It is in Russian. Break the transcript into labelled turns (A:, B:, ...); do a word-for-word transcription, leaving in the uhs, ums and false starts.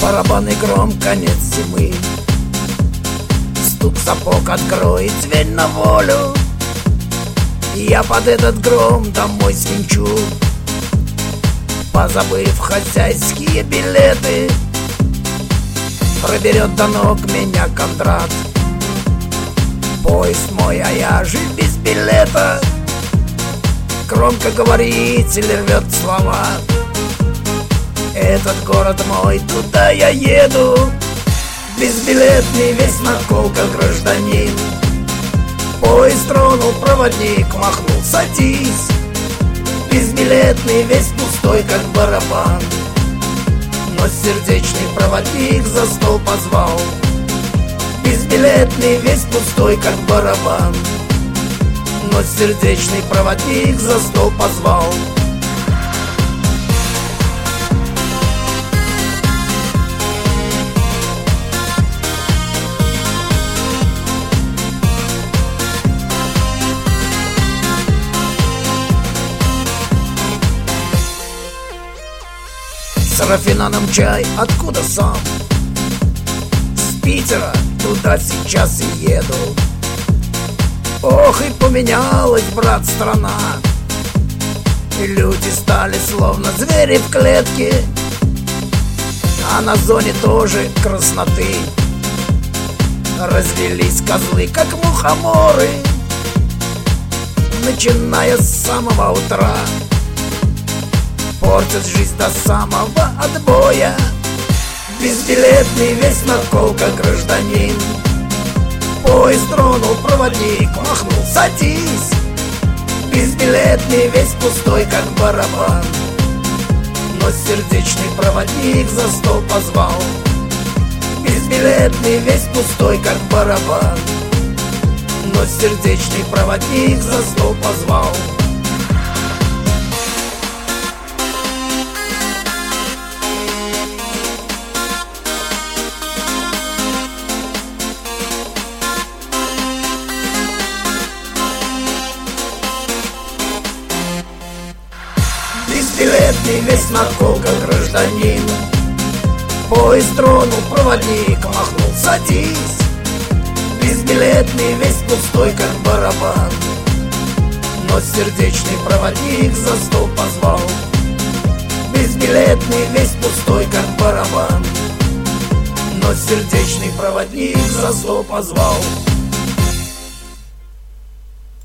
A: Барабанный гром, конец зимы. Стук сапог откроет дверь на волю. Я под этот гром домой свинчу, позабыв хозяйские билеты. Проберет до ног меня Кондрат. Поезд мой, а я же без билета. Громкоговоритель рвет слова. Этот город мой, туда я еду. Безбилетный, весь на колках гражданин. Поезд тронул, проводник махнул: садись. Безбилетный, весь пустой, как барабан. Но сердечный проводник за стол позвал. Безбилетный, весь пустой, как барабан. Но сердечный проводник за стол позвал. Сарафина нам чай, откуда сам? С Питера, туда сейчас и еду. Ох, и поменялась, брат, страна. И люди стали словно звери в клетке. А на зоне тоже красноты. Развелись козлы, как мухоморы. Начиная с самого утра, портят жизнь до самого отбоя. Безбилетный, весь на колках гражданин. Поезд тронул, проводник махнул: садись. Безбилетный, весь пустой, как барабан. Но сердечный проводник за стол позвал. Безбилетный, весь пустой, как барабан. Но сердечный проводник за стол позвал. Безбилетный, весь на колках гражданин. Поезд тронул, проводник махнул: садись. Безбилетный, весь пустой, как барабан. Но сердечный проводник за стол позвал. Безбилетный, весь пустой, как барабан. Но сердечный проводник за стол позвал.